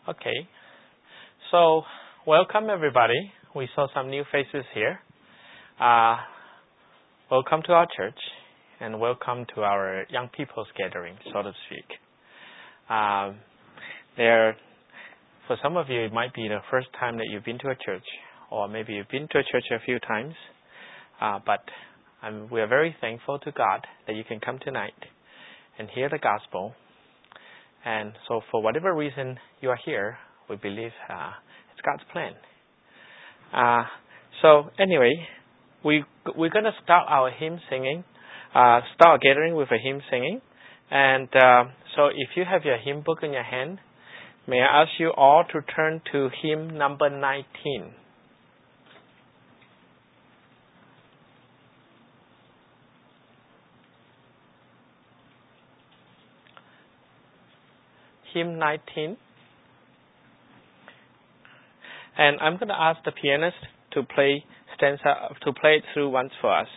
Okay, so welcome everybody. We saw some new faces here. Welcome to our church and welcome to our young people's gathering, so to speak. For some of you, it might be the first time that you've been to a church, or maybe you've been to a church a few times, but we are very thankful to God that you can come tonight and hear the gospel. And so for whatever reason you are here, we believe it's God's plan. So anyway, we're going to start our hymn singing, start our gathering with a hymn singing. And so if you have your hymn book in your hand, may I ask you all to turn to hymn number 19. Hymn 19. And I'm going to ask the pianist to play it through once for us.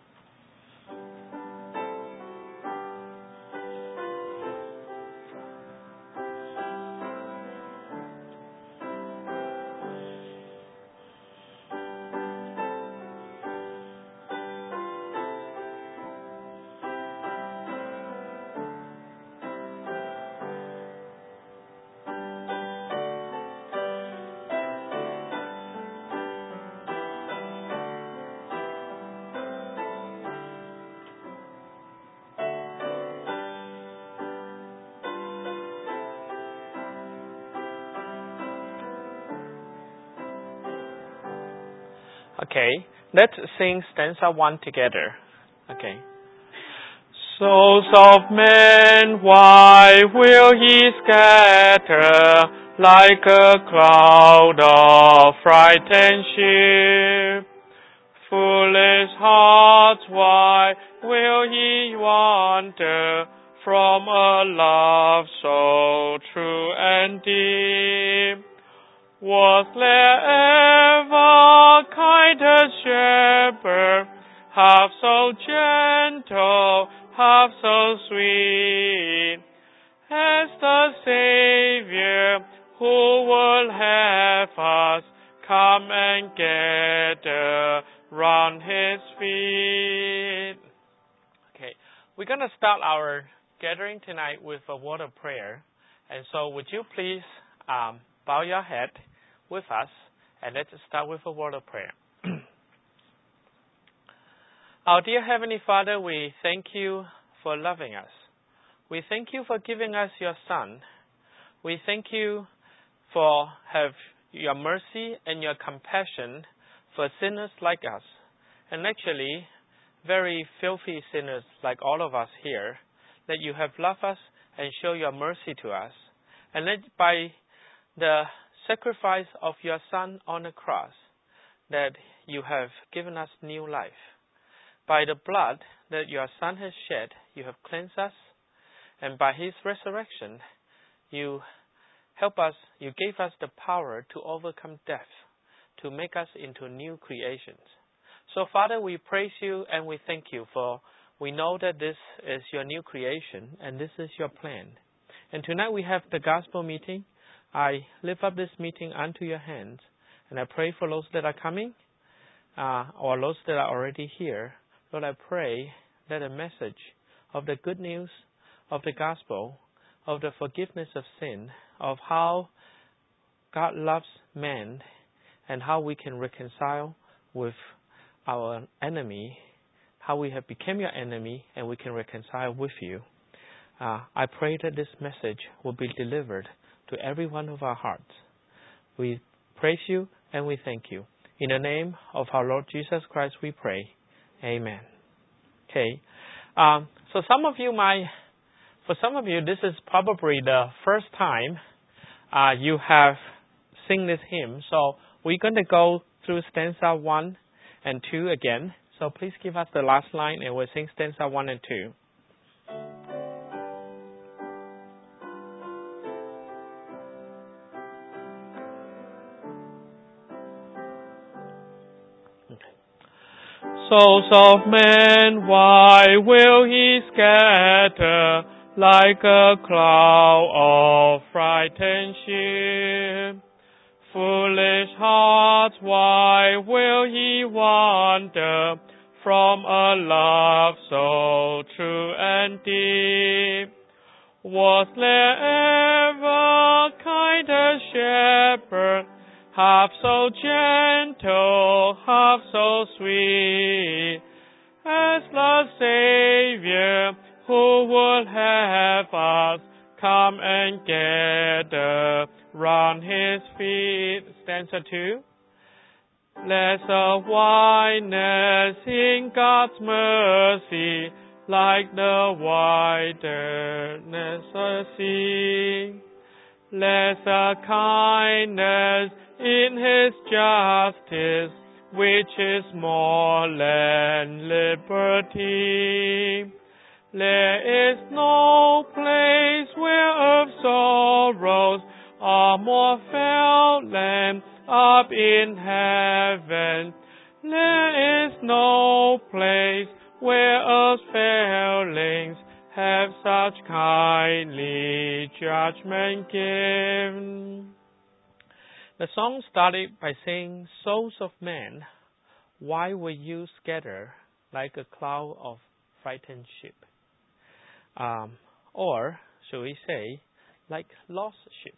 Okay, let's sing stanza 1 together. Okay. Souls of men, why will ye scatter like a cloud of frightened sheep? Foolish hearts, why will ye wander from a love so true and deep? Was there ever kinder shepherd, half so gentle, half so sweet, as the Savior who will have us come and gather round His feet? Okay, we're going to start our gathering tonight with a word of prayer. And so would you please bow your head with us, and let's start with a word of prayer. Our dear Heavenly Father, we thank you for loving us. We thank you for giving us your Son. We thank you for have your mercy and your compassion for sinners like us, and actually very filthy sinners like all of us here, that you have loved us and show your mercy to us. And that by the sacrifice of your Son on the cross, that you have given us new life. By the blood that your Son has shed, you have cleansed us, and by His resurrection, you gave us the power to overcome death, to make us into new creations. So Father, we praise you and we thank you, for we know that this is your new creation and this is your plan. And tonight we have the gospel meeting. I lift up this meeting unto your hands, and I pray for those that are coming, or those that are already here. Lord, I pray that a message of the good news of the gospel, of the forgiveness of sin, of how God loves man, and how we can reconcile with our enemy, how we have become your enemy, and we can reconcile with you. I pray that this message will be delivered to every one of our hearts. We praise you and we thank you. In the name of our Lord Jesus Christ we pray. Amen. Okay. For some of you, this is probably the first time you have sing this hymn. So we're going to go through stanza 1 and 2 again. So please give us the last line and we'll sing stanza 1 and 2. Souls of men, why will ye scatter like a cloud of frightened sheep. Foolish hearts, why will ye wander from a love so true and deep? Was there ever kinder shepherd, half so gentle, half so sweet, as the Savior who would have us come and gather round His feet? Stanza 2. Less of wideness in God's mercy, like the wideness of the sea. Less of kindness in His justice, which is more than liberty. There is no place where earth's sorrows are more felt than up in heaven. There is no place where earth's failings have such kindly judgment given. The song started by saying, souls of men, why were you scattered like a cloud of frightened sheep? Or, should we say, like lost sheep?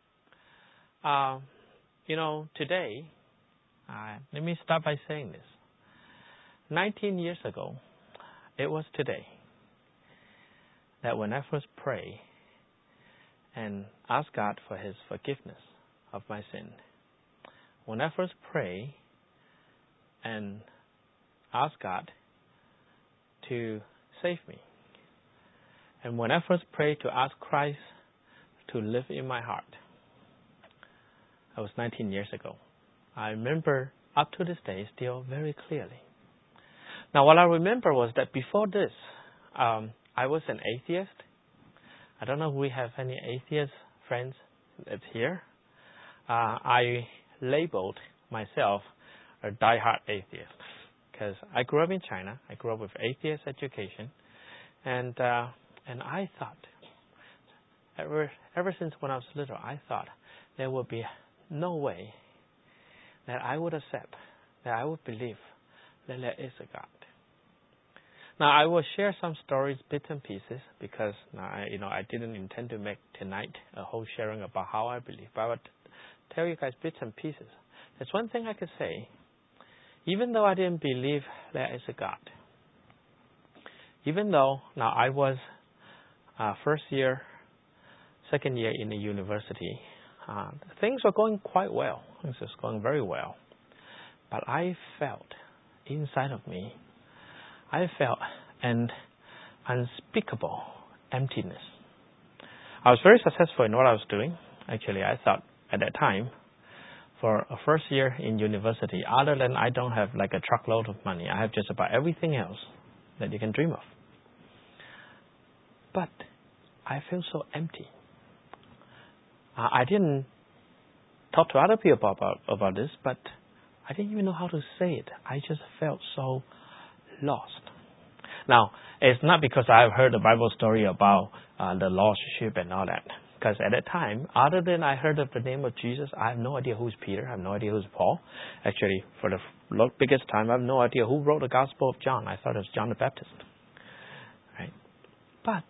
Today, let me start by saying this. 19 years ago, it was today that when I first prayed and asked God for His forgiveness of my sin, when I first prayed and asked God to save me, and when I first prayed to ask Christ to live in my heart, that was 19 years ago. I remember up to this day still very clearly. Now, what I remember was that before this, I was an atheist. I don't know if we have any atheist friends that's here. I labeled myself a die-hard atheist because I grew up in China. I grew up with atheist education, and I thought, ever since when I was little, I thought there would be no way that I would accept, that I would believe that there is a God. Now, I will share some stories, bits and pieces, because I didn't intend to make tonight a whole sharing about how I believe, but I would tell you guys bits and pieces. There's one thing I could say. Even though I didn't believe there is a God, even though now I was first year, second year in the university, things were going quite well. Things were going very well. But I felt inside of me, an unspeakable emptiness. I was very successful in what I was doing. Actually, I thought at that time, for a first year in university, other than I don't have like a truckload of money, I have just about everything else that you can dream of. But I feel so empty. I didn't talk to other people about this, but I didn't even know how to say it. I just felt so lost. Now, it's not because I've heard the Bible story about the lost sheep and all that. Because at that time, other than I heard of the name of Jesus, I have no idea who's Peter. I have no idea who's Paul. Actually, for the biggest time, I have no idea who wrote the Gospel of John. I thought it was John the Baptist. Right? But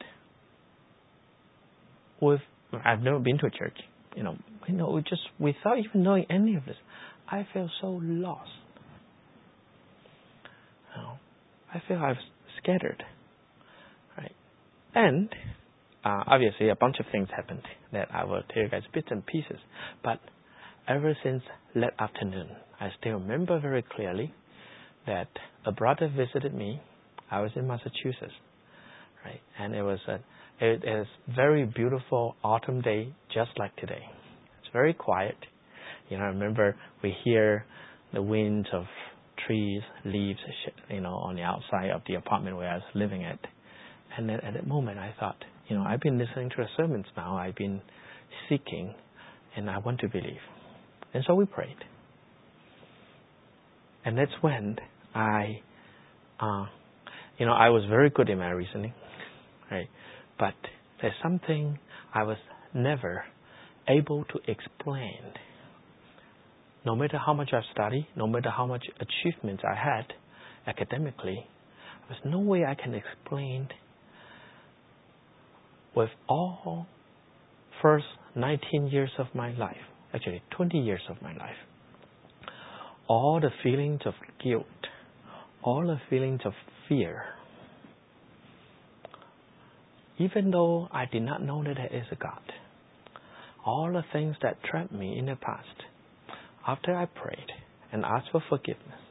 I've never been to a church. Without even knowing any of this, I feel so lost. I feel I've scattered. Right? And obviously, a bunch of things happened that I will tell you guys bits and pieces. But ever since that afternoon, I still remember very clearly that a brother visited me. I was in Massachusetts, right? And it was a very beautiful autumn day, just like today. It's very quiet. I remember we hear the winds of trees, leaves, on the outside of the apartment where I was living at. And then at that moment, I thought, I've been listening to the sermons now. I've been seeking, and I want to believe. And so we prayed. And that's when I was very good in my reasoning, right? But there's something I was never able to explain. No matter how much I've studied, no matter how much achievements I had academically, there's no way I can explain with all first 19 years of my life, actually 20 years of my life, all the feelings of guilt, all the feelings of fear. Even though I did not know that there is a God, all the things that trapped me in the past, after I prayed and asked for forgiveness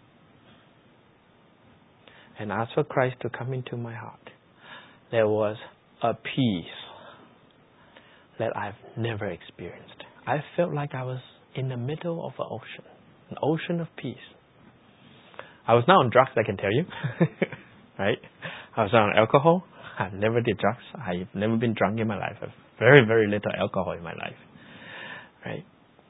and asked for Christ to come into my heart, there was a peace that I've never experienced. I felt like I was in the middle of an ocean of peace. I was not on drugs, I can tell you. Right? I was not on alcohol. I never did drugs. I've never been drunk in my life. I have very, very little alcohol in my life. Right?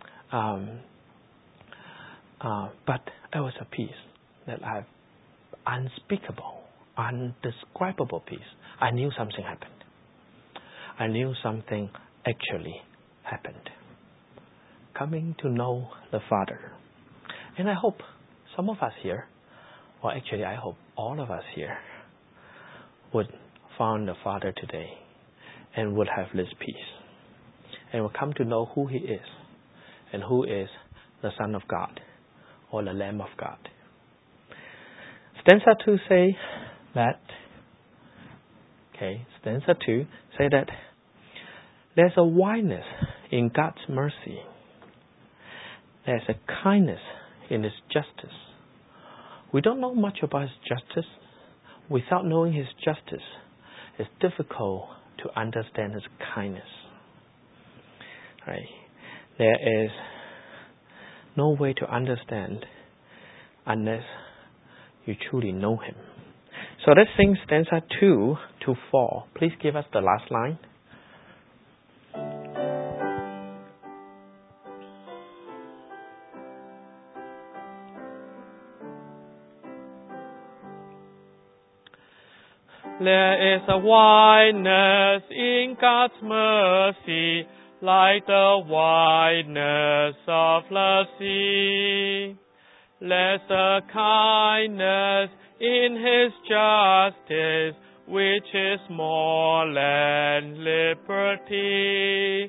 But it was a peace that I've unspeakable, undescribable peace. I knew something happened. I knew something actually happened. Coming to know the Father. And I hope some of us here, or actually I hope all of us here, would find the Father today and would have this peace. And will come to know who He is and who is the Son of God or the Lamb of God. Stanza 2 say that, stanza 2 say that there's a wideness in God's mercy. There's a kindness in His justice. We don't know much about His justice. Without knowing His justice, it's difficult to understand His kindness. Right? There is no way to understand unless you truly know Him. So let's sing stanza 2 to 4. Please give us the last line. There is a wideness in God's mercy, like the wideness of the sea. There's a kindness in His justice, which is more than liberty.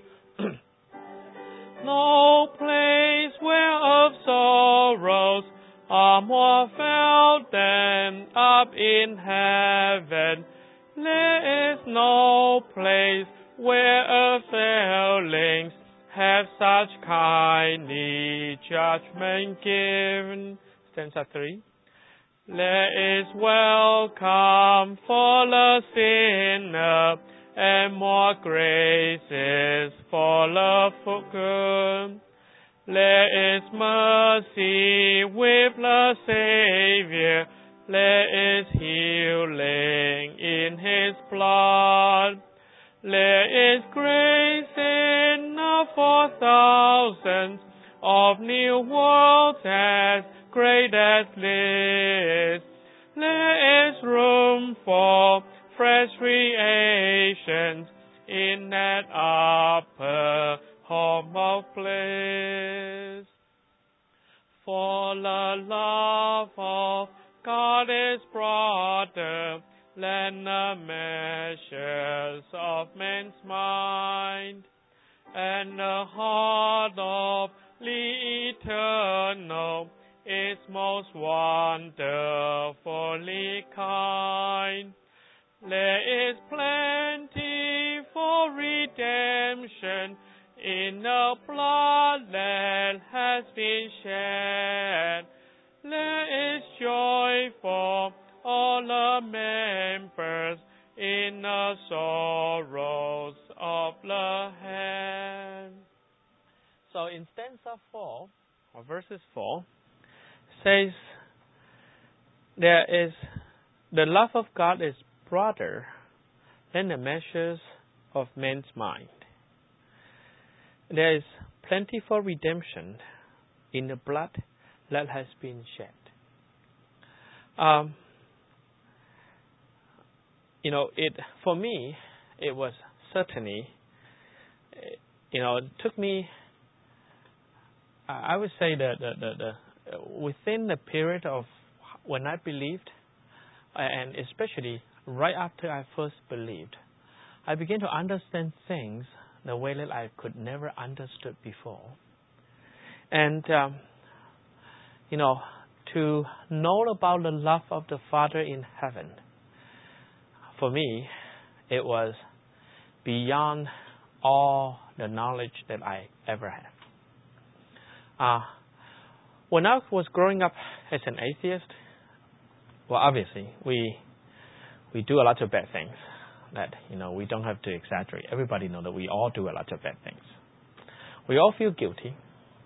No place whereof sorrows are more felt than up in heaven. There is no place where failings have such kindly judgment given. Stanza 3. There is welcome for the sinner, and more graces for the good. There is mercy with the Savior. There is healing in His blood. There is grace enough for thousands of new worlds as great as this. There is room for fresh creations in that upper home of bliss. For the love of God is broader than the measures of man's mind, and the heart of the eternal is most wonderfully kind. There is plenty for redemption in the blood that has been shed. There is joy for all the members in the sorrows of the hand. So in stanza 4, or verses 4, says, the love of God is broader than the measures of man's mind. There is plenty for redemption in the blood that has been shed. For me, it was certainly, it took me, I would say that within the period of when I believed, and especially right after I first believed, I began to understand things the way that I could never understood before. And, to know about the love of the Father in heaven, for me, it was beyond all the knowledge that I ever had. When I was growing up as an atheist, well, obviously, we do a lot of bad things that, we don't have to exaggerate. Everybody knows that we all do a lot of bad things. We all feel guilty.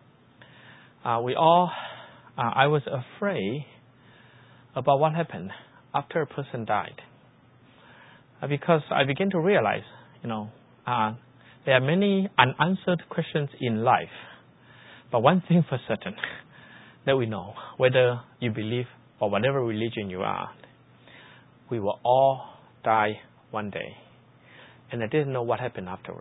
I was afraid about what happened after a person died. Because I began to realize, there are many unanswered questions in life. But one thing for certain that we know, whether you believe or whatever religion you are, we will all die one day. And I didn't know what happened afterwards.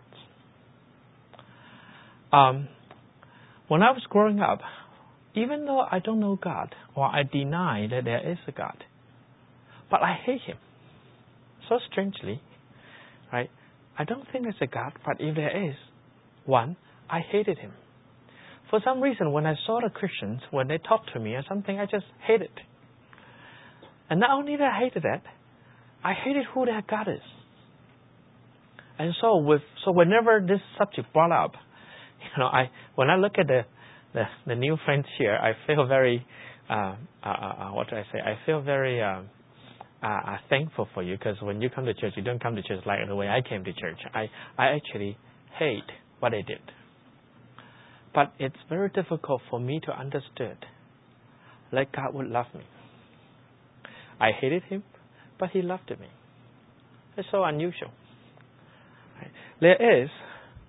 When I was growing up, even though I don't know God, or I deny that there is a God, but I hate Him. So strangely, right? I don't think there's a God, but if there is one, I hated Him. For some reason, when I saw the Christians, when they talked to me or something, I just hated. And not only that I hated that, I hated who their God is. And so whenever this subject brought up, when I look at the new friends here, I feel very, what do I say? I feel very thankful for you, because when you come to church, you don't come to church like the way I came to church. I actually hate what I did. But it's very difficult for me to understand that God would love me. I hated Him, but He loved me. It's so unusual. Right? There is,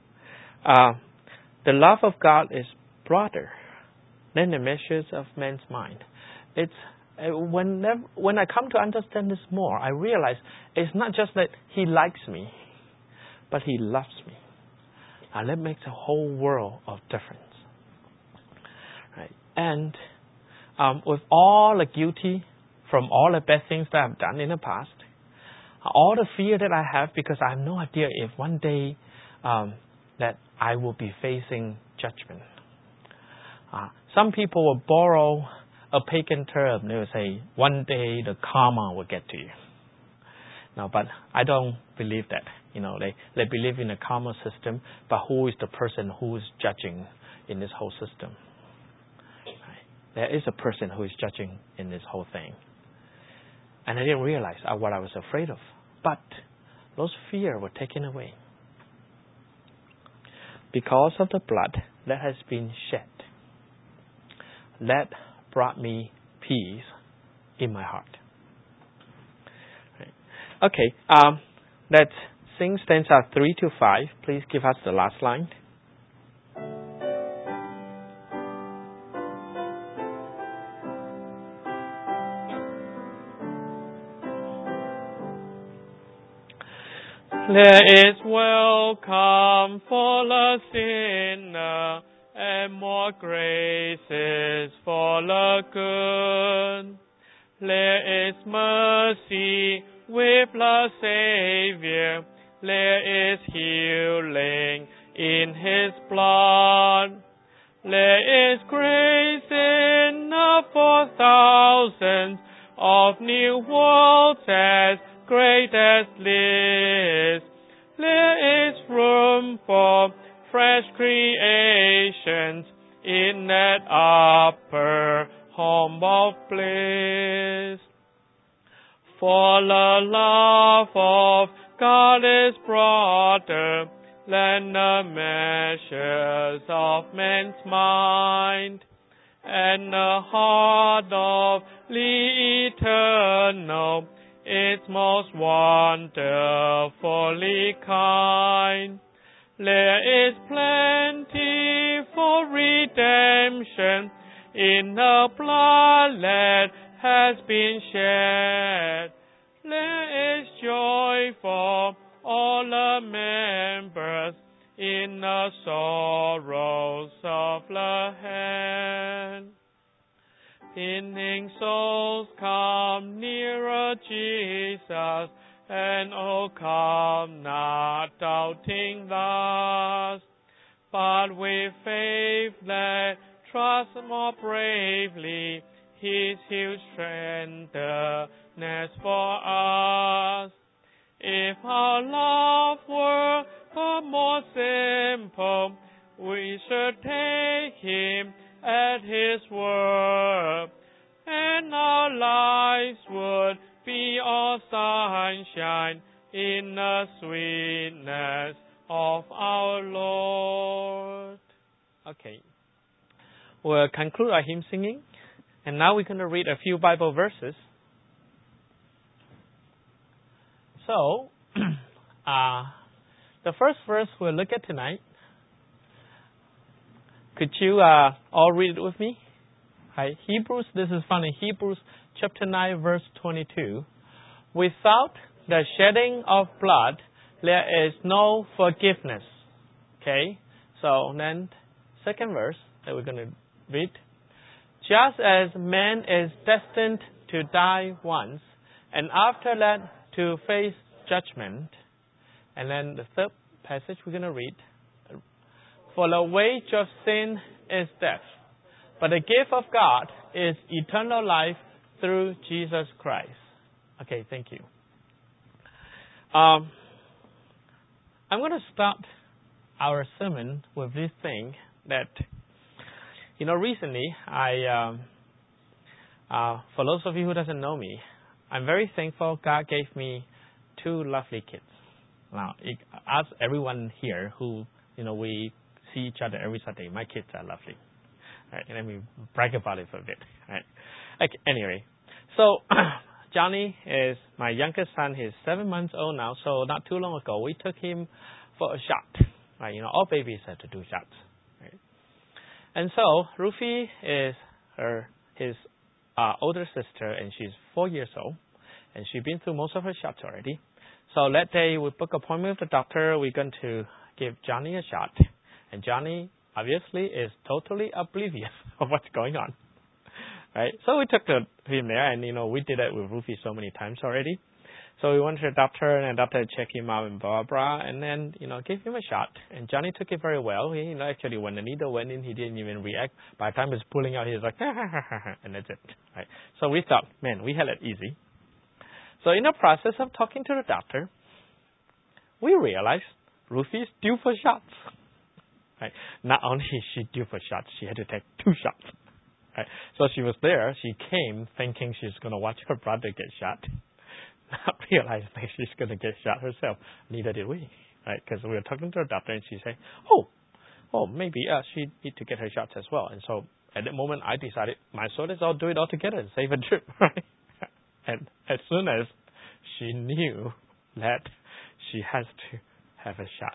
the love of God is broader than the measures of man's mind. It's when I come to understand this more, I realize it's not just that He likes me, but He loves me. And that makes a whole world of difference. Right? And with all the guilty from all the bad things that I've done in the past, all the fear that I have, because I have no idea if one day that I will be facing judgment. Some people will borrow a pagan term. They will say, one day the karma will get to you. No, but I don't believe that. They believe in a karma system, but who is the person who is judging in this whole system? Right? There is a person who is judging in this whole thing. And I didn't realize what I was afraid of. But those fears were taken away because of the blood that has been shed. That brought me peace in my heart. Right. Okay, let's sing stanza 3 to 5. Please give us the last line. There is welcome for the sinner, and more graces for the good. There is mercy with the Savior. There is healing in His blood. There is grace enough for thousands of new worlds as great as this. There is room for fresh creations in that upper home of bliss. For the love of God is broader than the measures of man's mind, and the heart of the eternal is most wonderfully kind. There is plenty for redemption in the blood that has been shed. There is joy for all the members in the sorrows of the hand. Pining souls come nearer Jesus, and oh come not doubting thus, but with faith let trust more bravely His huge tenderness for us. If our love were but more simple, we should take Him at His word, and our lives would be all sunshine in the sweetness of our Lord. Okay. We'll conclude our hymn singing, and now we're going to read a few Bible verses. So, the first verse we'll look at tonight, could you all read it with me? Hi. Hebrews, this is found in Hebrews chapter 9, verse 22. Without the shedding of blood, there is no forgiveness. Okay? So then, second verse that we're going to read. Just as man is destined to die once, and after that to face judgment. And then the third passage we're going to read. For the wage of sin is death, but the gift of God is eternal life through Jesus Christ. Okay, thank you. I'm going to start our sermon with this thing that, recently for those of you who doesn't know me, I'm very thankful God gave me 2 lovely kids. Now, ask everyone here who, we see each other every Sunday. My kids are lovely. Right, let me brag about it for a bit. Right. Anyway, so Johnny is my youngest son. He's 7 months old now. So not too long ago, we took him for a shot. Right, all babies have to do shots. Right. And so Rufi is his older sister, and she's 4 years old, and she's been through most of her shots already. So that day we book an appointment with the doctor. We're going to give Johnny a shot, and Johnny obviously is totally oblivious of what's going on. Right? So we took him there, and we did it with Rufi so many times already. So we went to the doctor, and the doctor checked him out and blah, blah, and then, gave him a shot. And Johnny took it very well. He, actually, when the needle went in, he didn't even react. By the time it's pulling out, he was like, ha, ha, ha, ha, and that's it. Right? So we thought, man, we had it easy. So in the process of talking to the doctor, we realized Rufi is due for shots. Right? Not only is she due for shots, she had to take 2 shots. Right? So she was there. She came thinking she's going to watch her brother get shot. Not realizing she's going to get shot herself. Neither did we, right? Because we were talking to the doctor, and she said, "Oh, maybe she need to get her shots as well." And so at that moment, I decided, might as well let's all do it all together and save a trip, right? And as soon as she knew that she has to have a shot,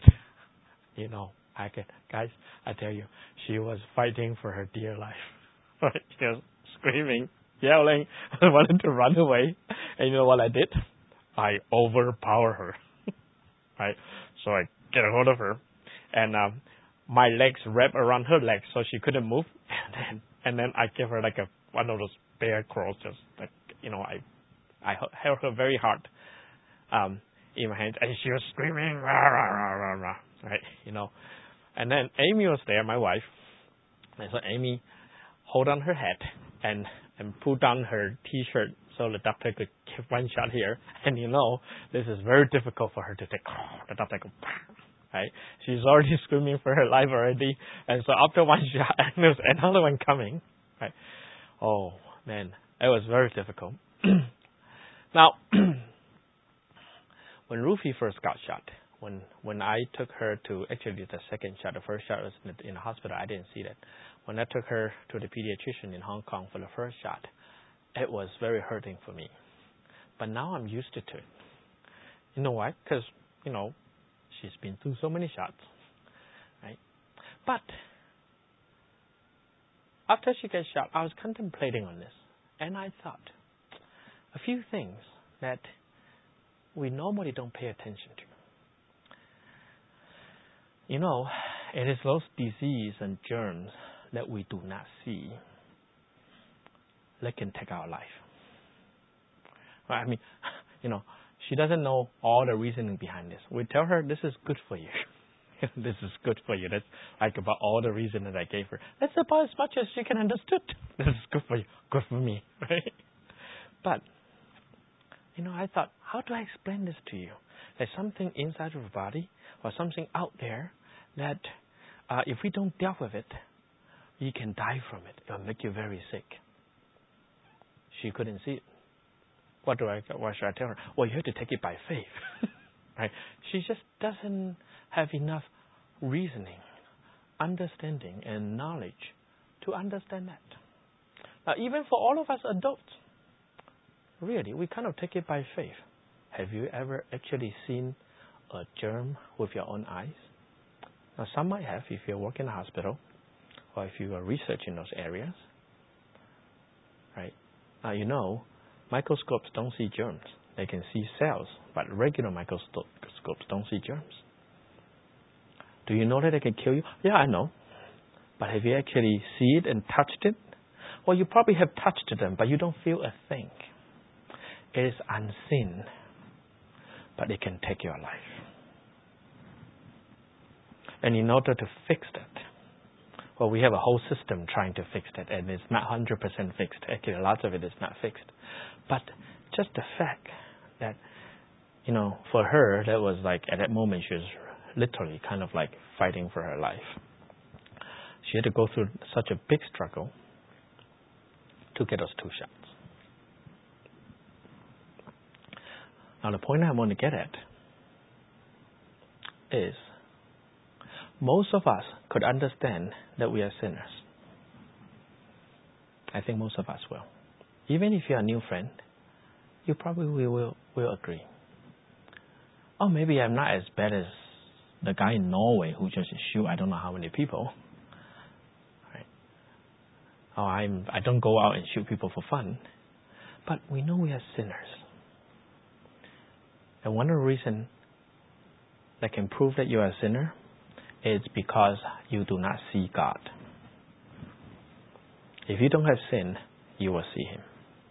guys, I tell you, she was fighting for her dear life. Right? She was screaming, yelling, wanted to run away. And you know what I did? I overpower her. Right? So I get a hold of her, and my legs wrap around her legs so she couldn't move. And then I give her like one of those bear crawls, just like, I held her very hard in my hands, and she was screaming, rah, rah, rah, rah, rah, right? And then Amy was there, my wife, and so Amy hold on her head and pull down her T-shirt so the doctor could give one shot here. And this is very difficult for her to take. The doctor goes, right? She's already screaming for her life already. And so after one shot, and there's another one coming. Right? Oh, man, it was very difficult. Now, when Rufi first got shot, when I took her to, actually the second shot, the first shot was in the hospital, I didn't see that. When I took her to the pediatrician in Hong Kong for the first shot, it was very hurting for me. But now I'm used to it. You know why? Because, she's been through so many shots. Right? But after she gets shot, I was contemplating on this. And I thought a few things that we normally don't pay attention to. You know, it is those diseases and germs that we do not see that can take our life. Right? I mean, you know, she doesn't know all the reasoning behind this. We tell her this is good for you. This is good for you. That's like about all the reason that I gave her. That's about as much as she can understood. This is good for you, good for me, right? But, you know, I thought, how do I explain this to you? There's something inside of your body or something out there that if we don't deal with it, you can die from it. It'll make you very sick. She couldn't see it. What should I tell her? Well, you have to take it by faith. Right? She just doesn't have enough reasoning, understanding, and knowledge to understand that. Now, even for all of us adults, really, we kind of take it by faith. Have you ever actually seen a germ with your own eyes? Now, some might have if you work in a hospital or if you are researching those areas. Right? Now, you know, microscopes don't see germs. They can see cells, but regular microscopes don't see germs. Do you know that they can kill you? Yeah, I know. But have you actually seen it and touched it? Well, you probably have touched them, but you don't feel a thing. It is unseen, but it can take your life. And in order to fix that, well, we have a whole system trying to fix that, and it's not 100% fixed. Actually, lots of it is not fixed. But just the fact that, you know, for her, that was like, at that moment, she was literally kind of like fighting for her life. She had to go through such a big struggle to get those 2 shots. Now, the point I want to get at is most of us could understand that we are sinners. I think most of us will. Even if you're a new friend, you probably will agree. Oh, maybe I'm not as bad as the guy in Norway who just shoot I don't know how many people. Right? Oh, I don't go out and shoot people for fun. But we know we are sinners. And one of the reasons that can prove that you are a sinner is because you do not see God. If you don't have sin, you will see Him.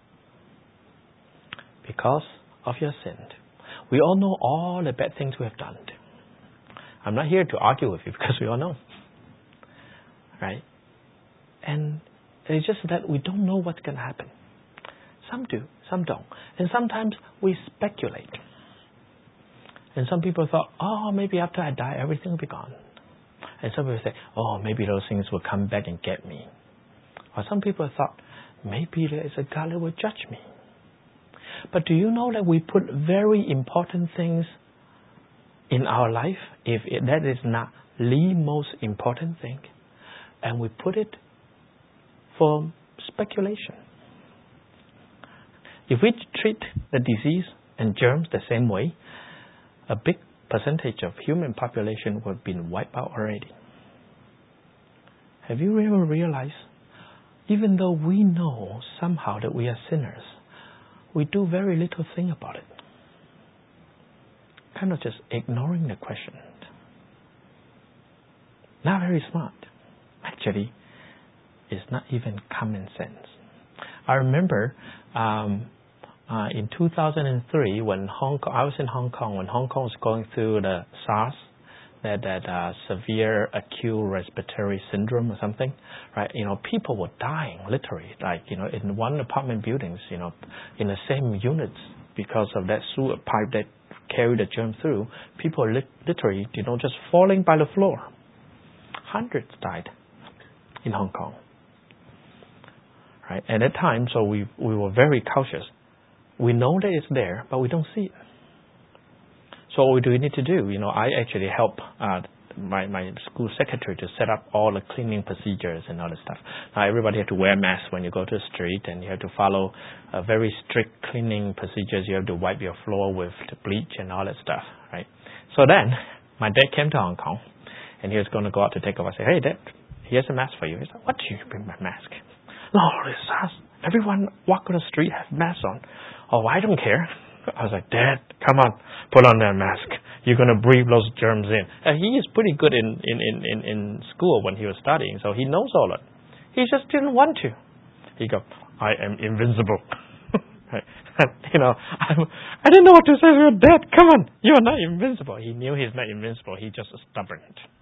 Because of your sin. We all know all the bad things we have done. I'm not here to argue with you because we all know. Right? And it's just that we don't know what's going to happen. Some do, some don't. And sometimes we speculate. And some people thought, oh, maybe after I die, everything will be gone. And some people say, oh, maybe those things will come back and get me. Or some people thought, maybe there is a God that will judge me. But do you know that we put very important things in our life, if that is not the most important thing, and we put it for speculation? If we treat the disease and germs the same way, a big percentage of human population would have been wiped out already. Have you ever realized, even though we know somehow that we are sinners, we do very little thing about it? Kind of just ignoring the question. Not very smart. Actually, it's not even common sense. I remember in 2003 when I was in Hong Kong, when Hong Kong was going through the SARS, that severe acute respiratory syndrome or something, right? You know, people were dying literally, like, you know, in one apartment buildings, you know, in the same units because of that sewer pipe that carried the germ through. People literally, you know, just falling by the floor. Hundreds died in Hong Kong, right? At that time, so we were very cautious. We know that it's there, but we don't see it. So what do we need to do? You know, I actually help my school secretary to set up all the cleaning procedures and all that stuff. Now, everybody has to wear masks when you go to the street, and you have to follow very strict cleaning procedures. You have to wipe your floor with the bleach and all that stuff, right? So then, my dad came to Hong Kong, and he was going to go out to take over. I said, hey, Dad, here's a mask for you. He said, what do you bring my mask? No, it's us. Everyone walk on the street have masks on. Oh, I don't care. I was like, Dad, come on, put on that mask. You're going to breathe those germs in. And he is pretty good in school when he was studying, so he knows all that. He just didn't want to. He go, I am invincible. I didn't know what to say to your dad. Come on, you are not invincible. He knew he's not invincible. He's just stubborn.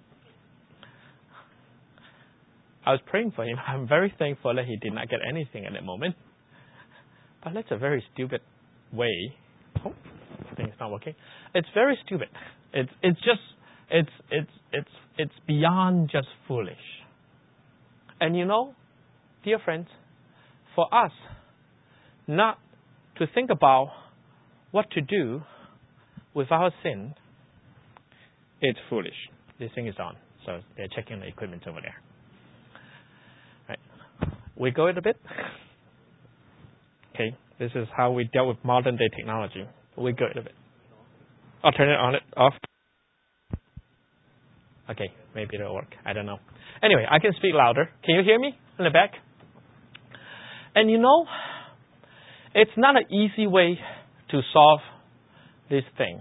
I was praying for him. I'm very thankful that he did not get anything at that moment. But that's a very stupid way. Oh, I think it's not working. It's very stupid. It's beyond just foolish. And dear friends, for us not to think about what to do with our sin, it's foolish. This thing is on, so they're checking the equipment over there. Right. We go it a bit. Okay, this is how we dealt with modern day technology. We go it a bit. I'll turn it on, it off. Okay, maybe it'll work. I don't know. Anyway, I can speak louder. Can you hear me in the back? And it's not an easy way to solve this thing.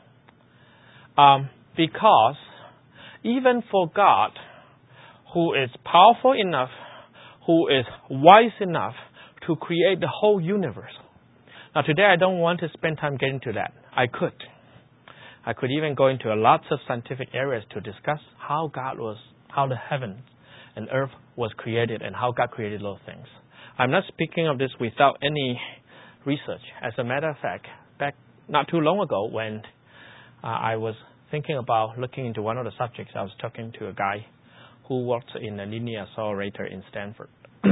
Because even for God, who is powerful enough, who is wise enough to create the whole universe. Now today I don't want to spend time getting to that. I could even go into lots of scientific areas to discuss how the heavens and earth was created and how God created those things. I'm not speaking of this without any research. As a matter of fact, back not too long ago when I was thinking about looking into one of the subjects, I was talking to a guy who works in a linear accelerator in Stanford.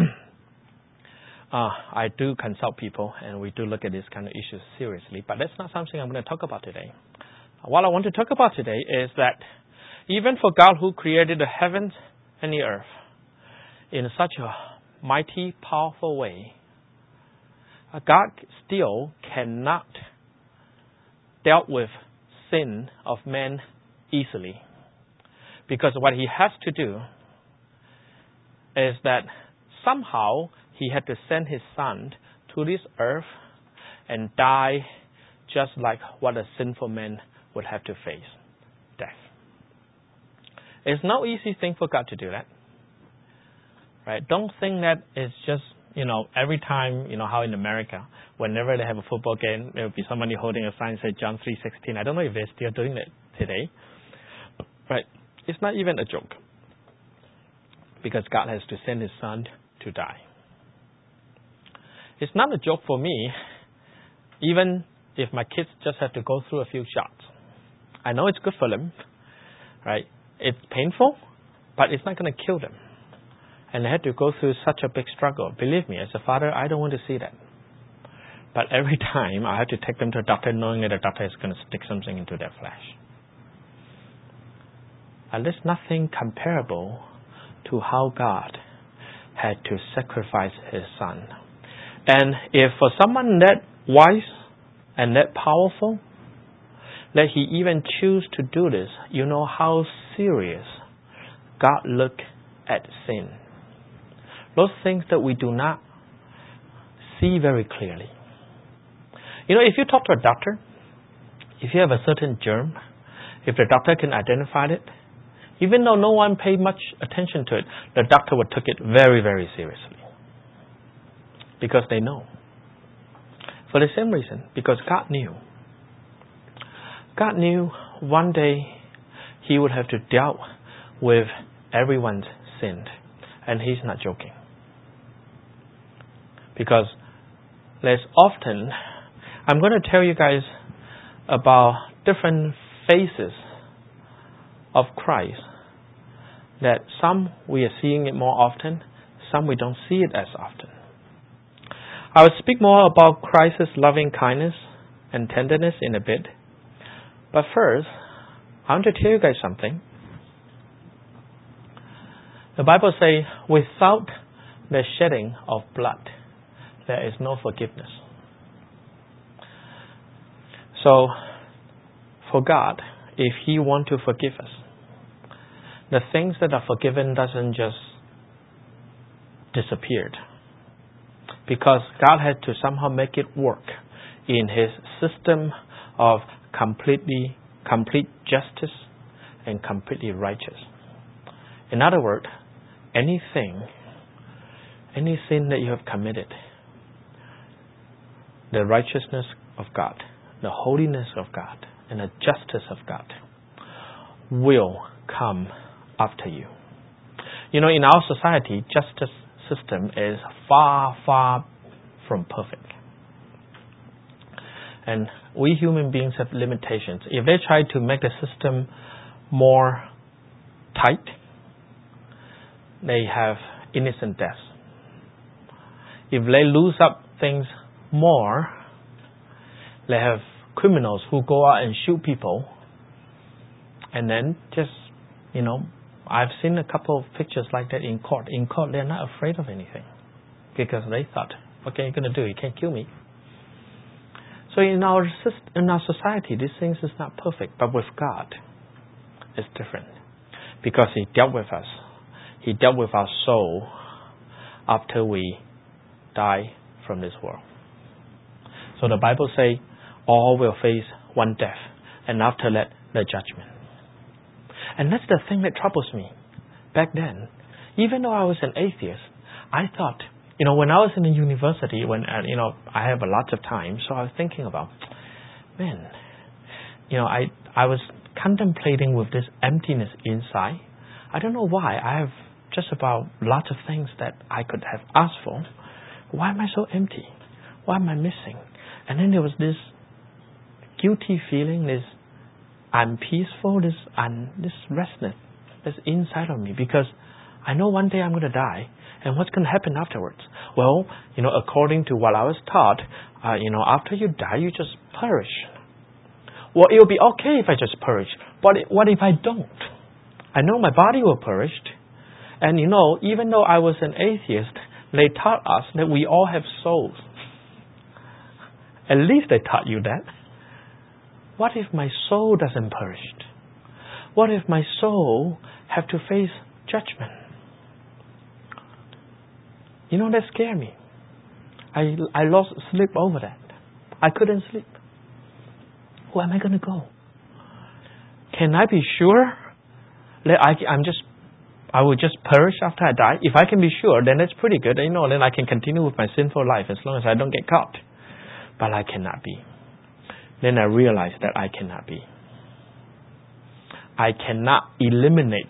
I do consult people, and we do look at these kind of issues seriously, but that's not something I'm going to talk about today. What I want to talk about today is that even for God who created the heavens and the earth in such a mighty, powerful way, God still cannot deal with sin of man easily. Because what he has to do is that somehow he had to send his son to this earth and die just like what a sinful man would have to face, death. It's no easy thing for God to do that. Right? Don't think that it's just, every time, how in America, whenever they have a football game, there will be somebody holding a sign that says John 3:16. I don't know if they're still doing that today. Right? It's not even a joke. Because God has to send his son to die. It's not a joke for me, even if my kids just have to go through a few shots. I know it's good for them, right? It's painful, but it's not going to kill them. And they had to go through such a big struggle. Believe me, as a father, I don't want to see that. But every time I have to take them to a doctor knowing that the doctor is going to stick something into their flesh. And there's nothing comparable to how God had to sacrifice his son. And if for someone that wise and that powerful, that he even choose to do this, you know how serious God look at sin. Those things that we do not see very clearly. If you talk to a doctor, if you have a certain germ, if the doctor can identify it, even though no one paid much attention to it, the doctor would take it very, very seriously. Because they know. For the same reason, because God knew. God knew one day he would have to deal with everyone's sin. And he's not joking. Because there's often, I'm going to tell you guys about different phases of Christ, that some we are seeing it more often, some we don't see it as often. I will speak more about Christ's loving kindness and tenderness in a bit. But first, I want to tell you guys something. The Bible says, without the shedding of blood, there is no forgiveness. So, for God, if he wants to forgive us, the things that are forgiven doesn't just disappear. Because God had to somehow make it work in His system of complete justice and completely righteous. In other words, any sin that you have committed, the righteousness of God, the holiness of God, and the justice of God will come after you. In our society, justice system is far, far from perfect. And we human beings have limitations. If they try to make the system more tight, they have innocent deaths. If they loose up things more, they have criminals who go out and shoot people. And then just, I've seen a couple of pictures like that in court. In court, they're not afraid of anything because they thought, what are you going to do? You can't kill me. So in our society, these things is not perfect. But with God, it's different. Because He dealt with us. He dealt with our soul after we die from this world. So the Bible says, all will face one death, and after that, the judgment. And that's the thing that troubles me. Back then, even though I was an atheist, I thought, when I was in the university, I have a lot of time, so I was thinking about, I was contemplating with this emptiness inside. I don't know why. I have just about lots of things that I could have asked for. Why am I so empty? What am I missing? And then there was this guilty feeling, this unpeaceful, this restlessness that's inside of me, because I know one day I'm going to die, and what's going to happen afterwards? Well, according to what I was taught, after you die, you just perish. Well, it will be okay if I just perish, but what if I don't? I know my body will perish, and even though I was an atheist, they taught us that we all have souls. At least they taught you that. What if my soul doesn't perish? What if my soul have to face judgment? That scared me. I lost sleep over that. I couldn't sleep. Where am I going to go? Can I be sure that I will just perish after I die? If I can be sure, then that's pretty good. Then I can continue with my sinful life as long as I don't get caught. But I cannot be. Then I realized that I cannot be. I cannot eliminate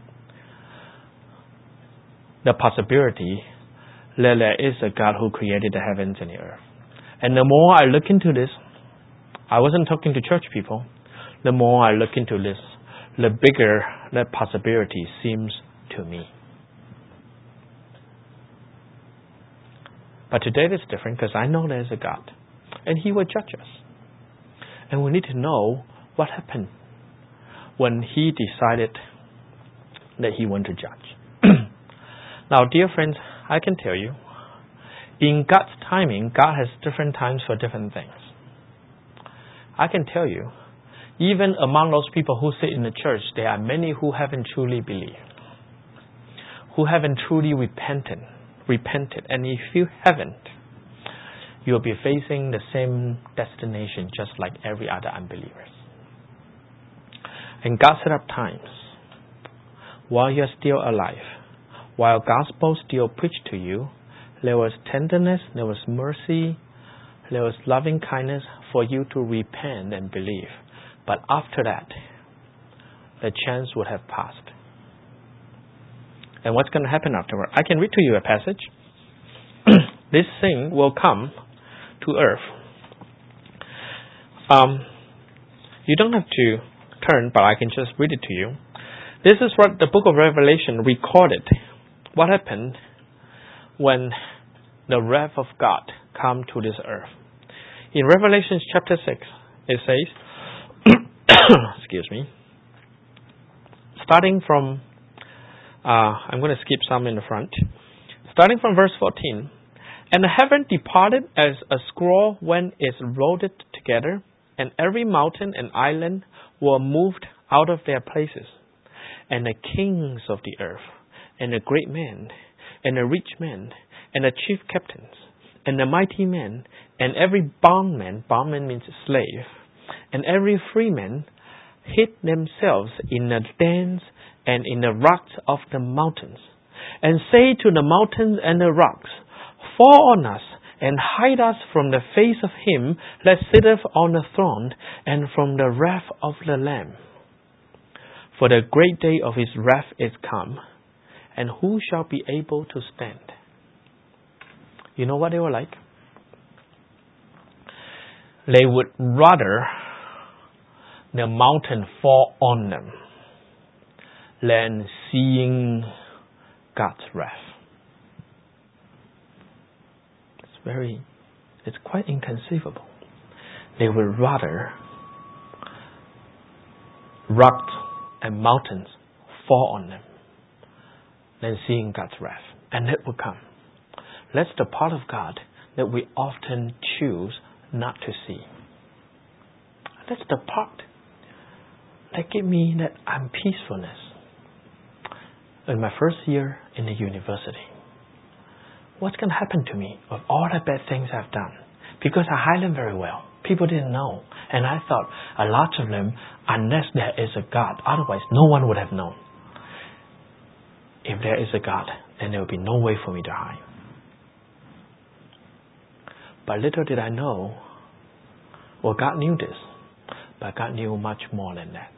the possibility that there is a God who created the heavens and the earth. And the more I look into this, I wasn't talking to church people, the more I look into this, the bigger that possibility seems to me. But today it's different because I know there's a God. And He will judge us. And we need to know what happened when He decided that He wanted to judge. Now, dear friends, I can tell you, in God's timing, God has different times for different things. I can tell you, even among those people who sit in the church, there are many who haven't truly believed, who haven't truly repented. And if you haven't, you'll be facing the same destination just like every other unbeliever. And God set up times while you're still alive, while gospel still preached to you, there was tenderness, there was mercy, there was loving kindness for you to repent and believe. But after that, the chance would have passed. And what's going to happen afterward? I can read to you a passage. This thing will come to earth. You don't have to turn, but I can just read it to you. This is what the book of Revelation recorded. What happened when the wrath of God come to this earth? In Revelation chapter 6, it says, excuse me, starting from, I'm going to skip some in the front. Starting from verse 14, and the heaven departed as a scroll when it's rolled together, and every mountain and island were moved out of their places. And the kings of the earth, and the great men, and the rich men, and the chief captains, and the mighty men, And every bondman means slave, and every freeman hid themselves in the dens and in the rocks of the mountains, and say to the mountains and the rocks, fall on us, and hide us from the face of him that sitteth on the throne, and from the wrath of the Lamb. For the great day of his wrath is come, and who shall be able to stand? You know what they were like? They would rather the mountain fall on them than seeing God's wrath. It's quite inconceivable. They would rather rocks and mountains fall on them than seeing God's wrath. And that will come. That's the part of God that we often choose not to see. That's the part that gave me that peacefulness in my first year in the university. What's going to happen to me with all the bad things I've done? Because I hide them very well. People didn't know. And I thought a lot of them, unless there is a God, otherwise no one would have known. If there is a God, then there will be no way for me to hide. But little did I know, well, God knew this, but God knew much more than that.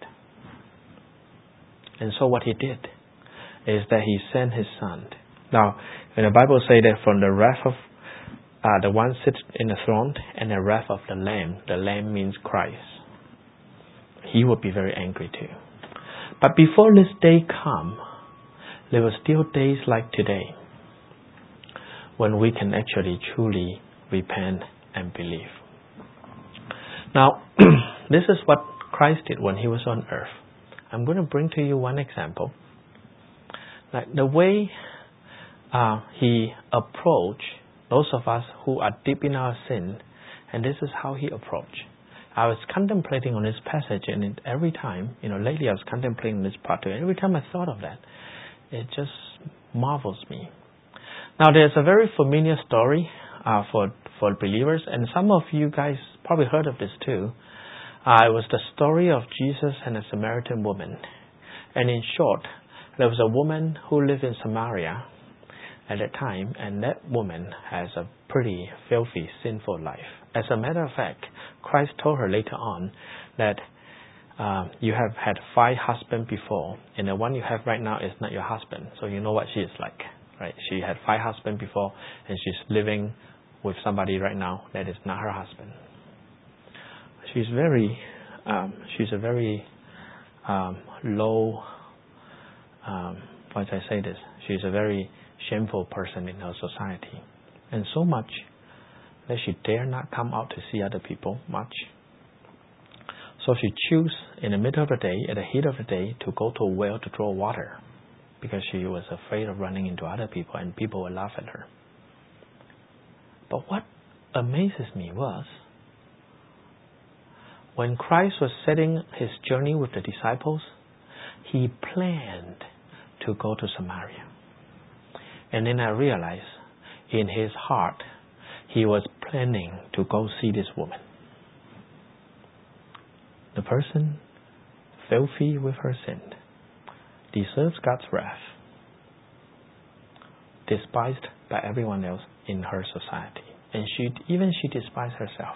And so what he did is that he sent his son. Now, when the Bible says that from the wrath of the one sits in the throne and the wrath of the Lamb means Christ. He would be very angry too. But before this day come, there were still days like today when we can actually truly repent and believe. Now, this is what Christ did when he was on earth. I'm going to bring to you one example. Like the way he approached those of us who are deep in our sin, and this is how he approached. I was contemplating on this passage, and every time, lately I was contemplating this part too. Every time I thought of that, it just marvels me. Now, there's a very familiar story for believers, and some of you guys probably heard of this too. It was the story of Jesus and a Samaritan woman. And in short, there was a woman who lived in Samaria at that time, and that woman has a pretty filthy, sinful life. As a matter of fact, Christ told her later on that you have had 5 husbands before, and the one you have right now is not your husband. So you know what she is like, right? She had 5 husbands before, and she's living with somebody right now that is not her husband. She's a very low, why did I say this? She's a very shameful person in her society. And so much that she dare not come out to see other people much. So she chose in the middle of the day, at the heat of the day, to go to a well to draw water because she was afraid of running into other people and people would laugh at her. But what amazes me was when Christ was setting his journey with the disciples, he planned to go to Samaria. And then I realized in his heart, he was planning to go see this woman. The person, filthy with her sin, deserves God's wrath, despised by everyone else in her society. And she despised herself.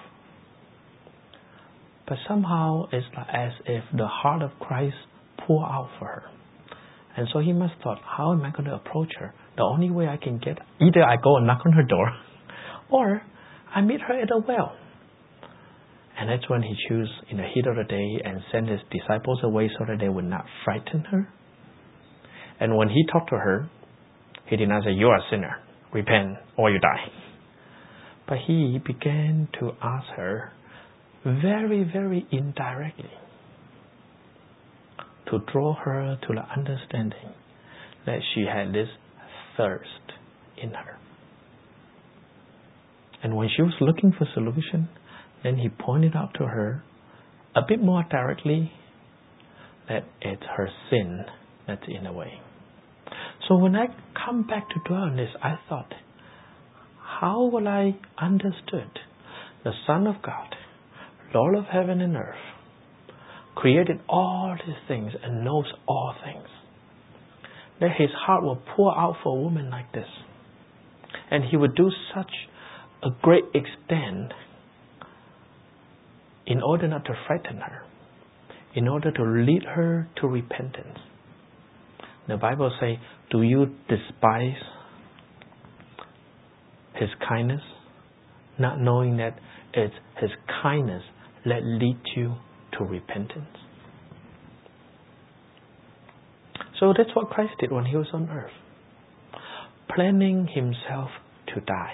But somehow it's as if the heart of Christ poured out for her. And so he must have thought, how am I going to approach her? The only way I can get, either I go and knock on her door, or I meet her at a well. And that's when he chose in the heat of the day and sent his disciples away so that they would not frighten her. And when he talked to her, he did not say, you are a sinner, repent or you die. But he began to ask her very, very indirectly to draw her to the understanding that she had this thirst in her. And when she was looking for solution, then he pointed out to her a bit more directly that it's her sin that's in the way. So when I come back to dwell on this, I thought, how will I understood the Son of God, Lord of heaven and earth, created all these things and knows all things, that His heart will pour out for a woman like this. And He would do such a great extent in order not to frighten her, in order to lead her to repentance. The Bible says, do you despise His kindness, not knowing that it's His kindness that leads you to repentance? So that's what Christ did when He was on earth, planning Himself to die.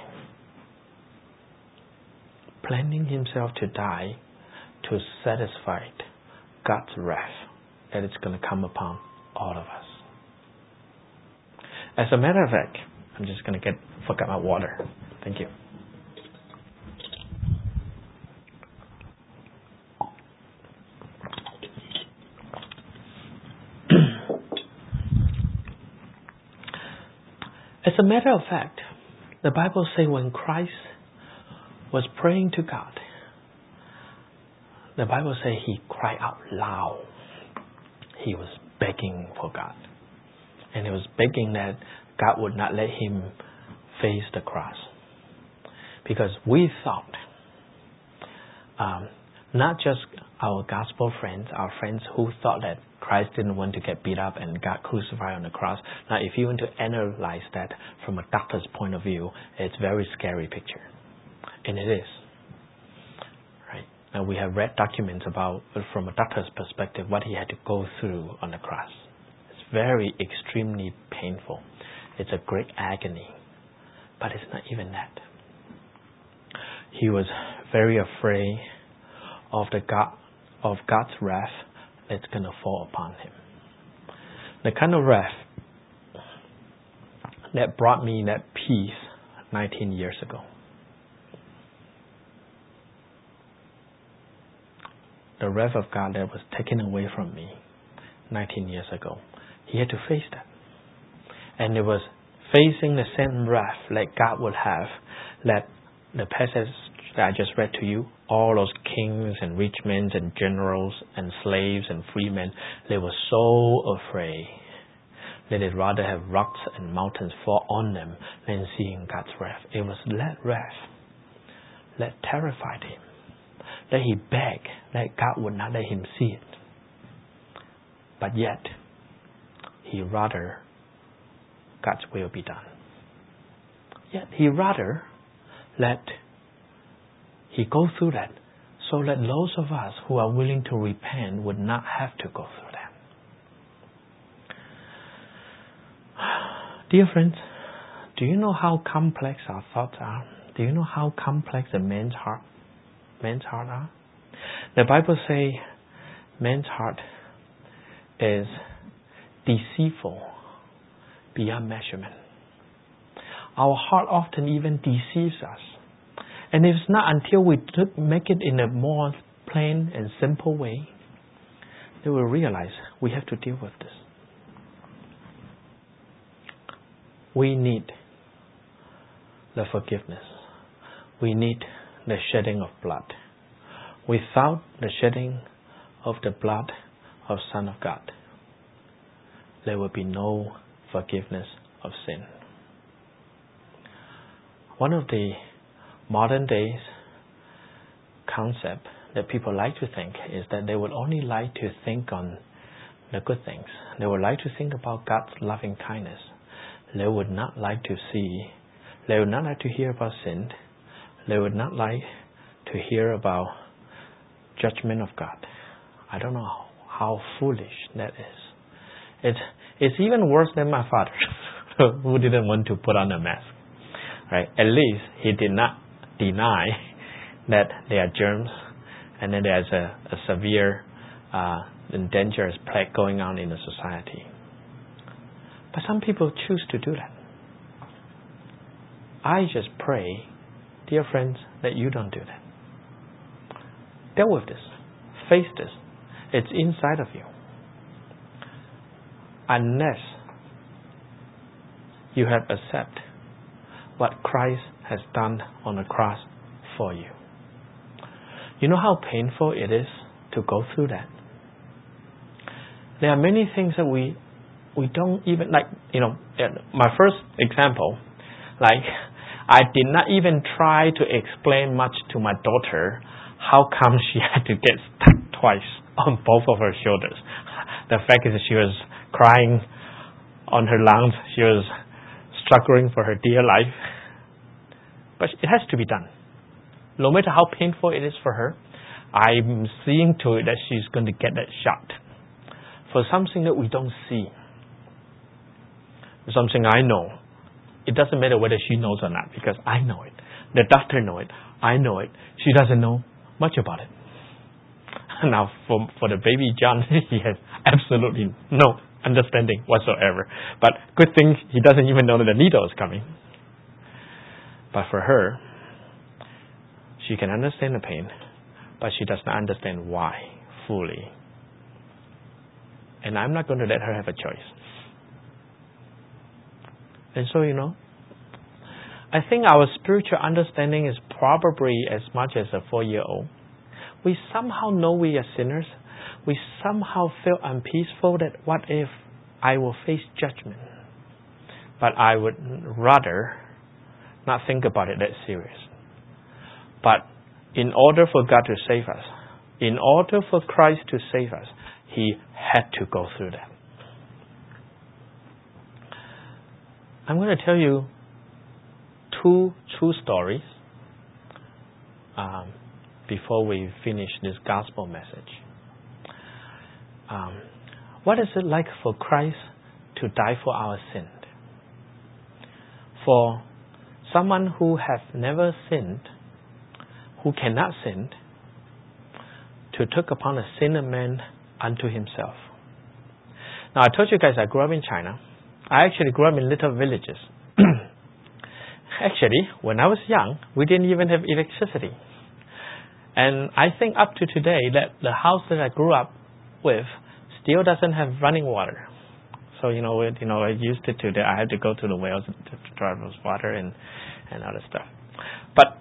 Planning Himself to die to satisfy God's wrath that is going to come upon all of us. As a matter of fact, I'm just going to forget my water. Thank you. As a matter of fact, the Bible says when Christ was praying to God, the Bible says He cried out loud. He was begging for God. And He was begging that God would not let Him face the cross. Because we thought, not just our gospel friends, our friends who thought that Christ didn't want to get beat up and got crucified on the cross. Now, if you want to analyze that from a doctor's point of view, it's a very scary picture. And it is. Right? Now, we have read documents about, from a doctor's perspective, what He had to go through on the cross. It's very extremely painful. It's a great agony. But it's not even that. He was very afraid of God's wrath that's going to fall upon Him. The kind of wrath that brought me that peace 19 years ago. The wrath of God that was taken away from me 19 years ago. He had to face that. And it was facing the same wrath that God would have, that the passage that I just read to you, all those kings and rich men and generals and slaves and free men, they were so afraid that they'd rather have rocks and mountains fall on them than seeing God's wrath. It was that wrath that terrified him, that he begged that God would not let him see it. But yet, he rather God's will be done. Yet he rather let he go through that, so that those of us who are willing to repent would not have to go through that. Dear friends, do you know how complex our thoughts are? Do you know how complex a man's heart are? The Bible says man's heart is deceitful beyond measurement. Our heart often even deceives us. And it's not until we make it in a more plain and simple way that we realize we have to deal with this. We need the forgiveness. We need the shedding of blood. Without the shedding of the blood of Son of God, there will be no forgiveness of sin. One of the modern days concept that people like to think is that they would only like to think on the good things. They would like to think about God's loving kindness. They would not like to hear about sin. They would not like to hear about judgment of God. I don't know how foolish that is. It's even worse than my father, who didn't want to put on a mask. Right? At least he did not deny that there are germs and that there's a severe and dangerous plague going on in the society. But some people choose to do that. I just pray, dear friends, that you don't do that. Deal with this. Face this. It's inside of you. Unless you have accepted what Christ has done on the cross for you. You know how painful it is to go through that? There are many things that we don't even, like, my first example, like, I did not even try to explain much to my daughter how come she had to get stuck twice on both of her shoulders. The fact is that she was crying on her lungs. She was struggling for her dear life. But it has to be done. No matter how painful it is for her, I'm seeing to it that she's going to get that shot for something that we don't see. Something I know. It doesn't matter whether she knows or not, because I know it. The doctor knows it. I know it. She doesn't know much about it. Now, for the baby John, he has absolutely no understanding whatsoever. But good thing he doesn't even know that the needle is coming. But for her, she can understand the pain, but she does not understand why fully. And I'm not going to let her have a choice. And so, I think our spiritual understanding is probably as much as a 4-year-old. We somehow know we are sinners. We somehow feel unpeaceful that what if I will face judgment? But I would rather not think about it that serious. But in order for God to save us, in order for Christ to save us, He had to go through that. I'm going to tell you 2 true stories before we finish this gospel message. What is it like for Christ to die for our sin? For someone who has never sinned, who cannot sin, to take upon a sinner man unto himself. Now, I told you guys I grew up in China. I actually grew up in little villages. Actually, when I was young, we didn't even have electricity. And I think up to today that the house that I grew up with still doesn't have running water. So, I used it to I had to go to the wells to draw water and other stuff. But,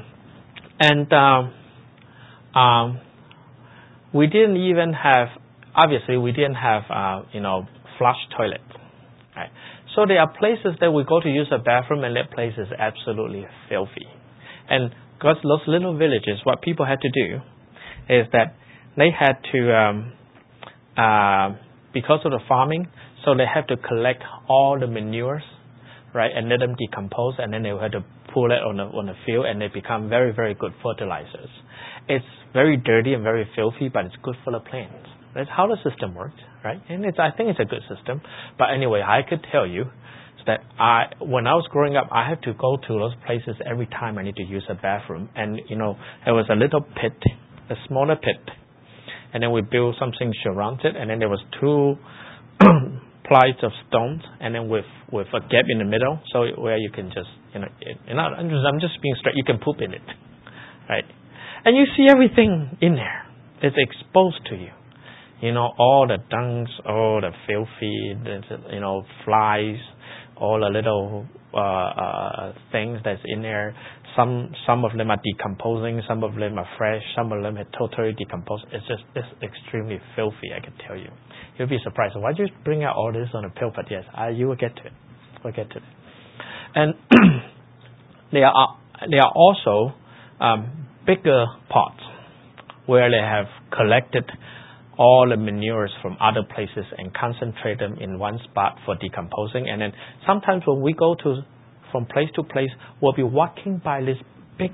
we didn't even have, obviously we didn't have, flush toilet. Right? So there are places that we go to use a bathroom, and that place is absolutely filthy. And because those little villages, what people had to do is that they had to, because of the farming, so they have to collect all the manures, right, and let them decompose, and then they had to pull it on the field, and they become very, very good fertilizers. It's very dirty and very filthy, but it's good for the plants. That's how the system works, right? And I think it's a good system. But anyway, I could tell you that when I was growing up, I had to go to those places every time I need to use a bathroom. And, there was a little pit, a smaller pit. And then we built something surrounded it. And then there was 2 plies of stones. And then with a gap in the middle, so where you can just, I'm just being straight. You can poop in it, right? And you see everything in there. It's exposed to you. All the dunks, all the filthy, flies, all the little things that's in there. Some of them are decomposing, some of them are fresh, some of them are totally decomposed. It's extremely filthy, I can tell you. You'll be surprised. Why do you bring out all this on a pill? But yes, you will get to it. We'll get to it. And there are also bigger pots where they have collected all the manures from other places and concentrate them in one spot for decomposing. And then sometimes when we go from place to place, we'll be walking by this big,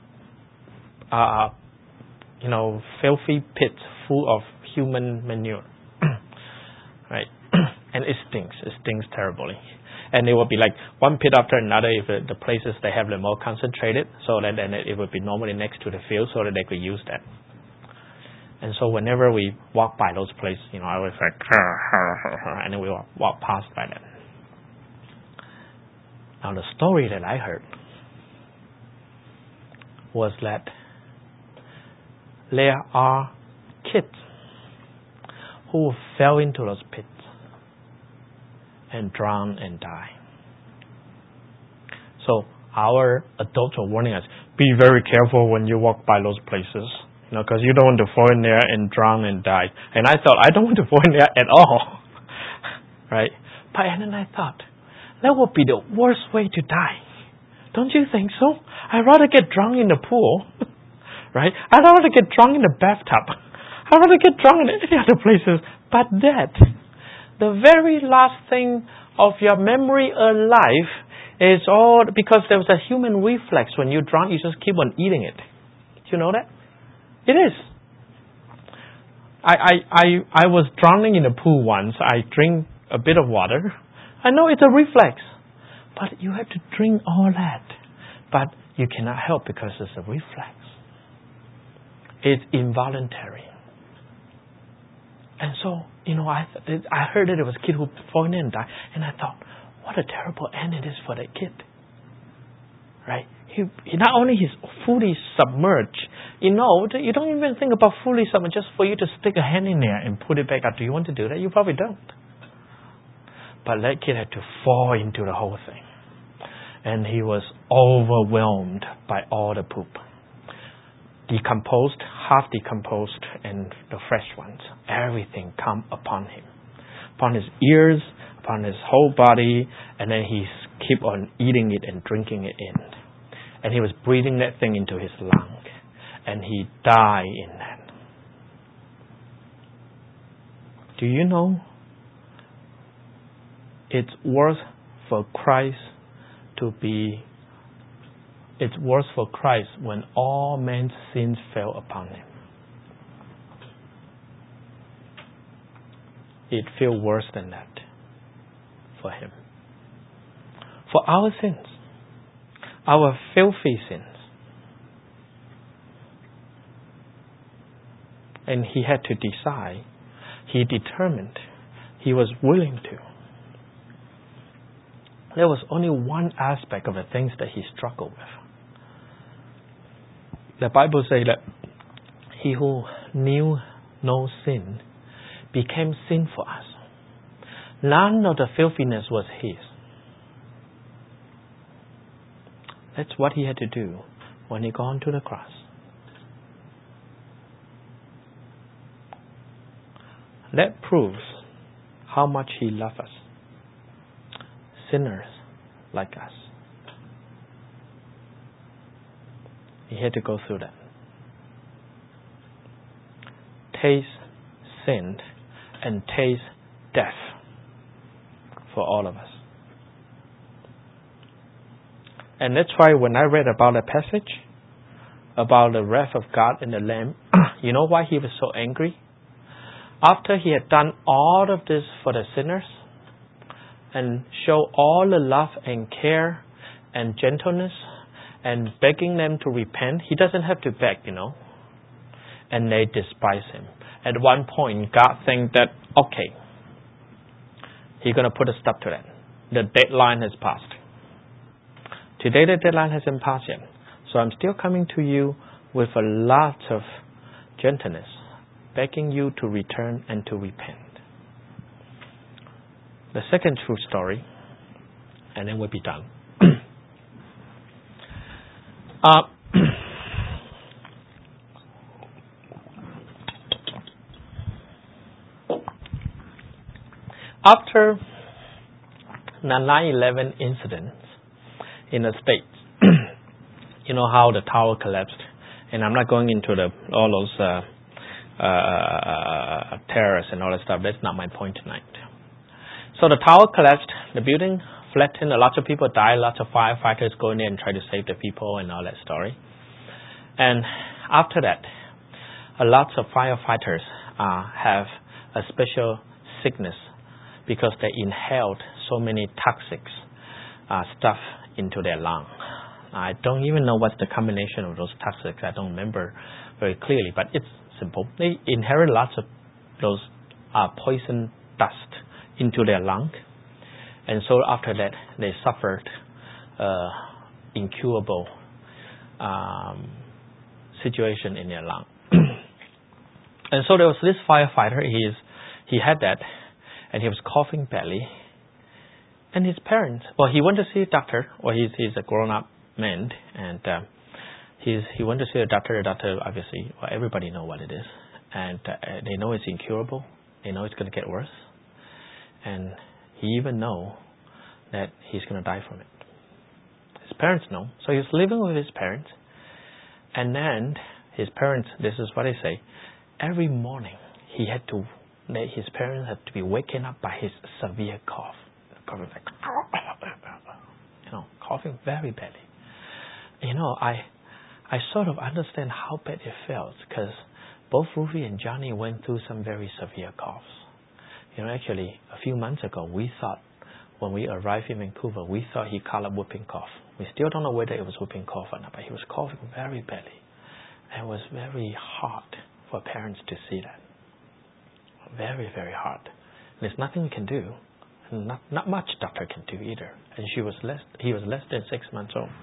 filthy pit full of human manure, right? And it stinks terribly. And it will be like one pit after another. If the places they have them more concentrated, so that then it would be normally next to the field, so that they could use that. And so whenever we walk by those places, I was like, and then we walk past by them. Now the story that I heard was that there are kids who fell into those pits and drown and die. So our adults are warning us, be very careful when you walk by those places. because you don't want to fall in there and drown and die. And I thought, I don't want to fall in there at all, right? But and then I thought, that would be the worst way to die. Don't you think so? I'd rather get drunk in the pool, right? I'd rather get drunk in the bathtub. I'd rather get drunk in any other places. But that, the very last thing of your memory alive is all, because there was a human reflex. When you're drunk, you just keep on eating it. Do you know that? It is. I was drowning in the pool once. I drink a bit of water. I know it's a reflex. But you have to drink all that. But you cannot help because it's a reflex. It's involuntary. And so, I heard that there was a kid who fallen in and died. And I thought, what a terrible end it is for that kid. Right? He not only is fully submerged. You don't even think about fully submerged just for you to stick a hand in there and put it back up. Do you want to do that? You probably don't. But that kid had to fall into the whole thing. And he was overwhelmed by all the poop. Decomposed, half decomposed, and the fresh ones. Everything come upon him. Upon his ears, upon his whole body, and then he keep on eating it and drinking it in. And he was breathing that thing into his lung. And he died in that. Do you know? It's worse for Christ when all men's sins fell upon him. It feels worse than that for him. For our sins, our filthy sins. And he had to decide. He determined. He was willing to. There was only one aspect of the things that he struggled with. The Bible says that he who knew no sin became sin for us. None of the filthiness was his. That's what he had to do when he got to the cross. That proves how much he loves us. Sinners like us. He had to go through that. Taste sin and taste death for all of us. And that's why when I read about the passage, about the wrath of God and the Lamb, you know why he was so angry? After he had done all of this for the sinners, and show all the love and care and gentleness and begging them to repent. He doesn't have to beg, And they despise him. At one point, God thinks that, okay, he's going to put a stop to that. The deadline has passed. Today the deadline hasn't passed yet. So I'm still coming to you with a lot of gentleness, begging you to return and to repent. The second true story, and then we'll be done. After the 9/11 incident in the States, you know how the tower collapsed, and I'm not going into all those terrorists and all that stuff. That's not my point tonight. So the tower collapsed, the building flattened, lots of people died, lots of firefighters go in there and try to save the people and all that story. And after that, lots of firefighters have a special sickness because they inhaled so many toxic stuff into their lung. I don't even know what's the combination of those toxics. I don't remember very clearly, but it's simple. They inhaled lots of those poison dust into their lung, and so after that they suffered incurable situation in their lung. And so there was this firefighter. He had that, and he was coughing badly. And his parents, he went to see a doctor. He's a grown-up man, and he went to see the doctor. The doctor, obviously, well, everybody know what it is. And they know it's incurable. They know it's going to get worse. And he even know that he's going to die from it. His parents know. So he's living with his parents. And then his parents, this is what they say, every morning his parents had to be waken up by his severe cough. Coughing like, coughing very badly. I sort of understand how bad it felt because both Ruthie and Johnny went through some very severe coughs. Actually, a few months ago, we thought, when we arrived in Vancouver, we thought he called it whooping cough. We still don't know whether it was whooping cough or not, but he was coughing very badly. And it was very hard for parents to see that. Very, very hard. And there's nothing we can do. And not much doctor can do either. And he was less than 6 months old.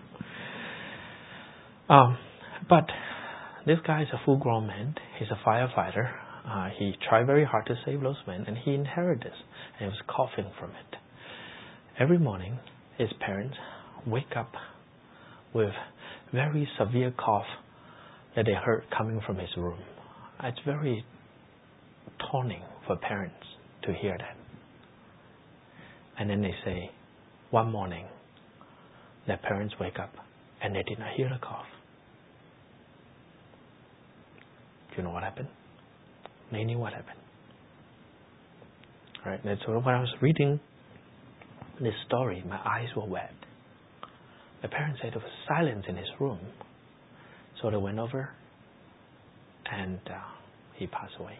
But this guy is a full-grown man. He's a firefighter. He tried very hard to save those men, and he inherited this. And he was coughing from it. Every morning, his parents wake up with very severe cough that they heard coming from his room. It's very taunting for parents to hear that. And then they say, one morning, their parents wake up and they did not hear the cough. Do you know what happened? They knew what happened. Right? And so when I was reading this story, my eyes were wet. The parents said there was silence in his room. So they went over and he passed away.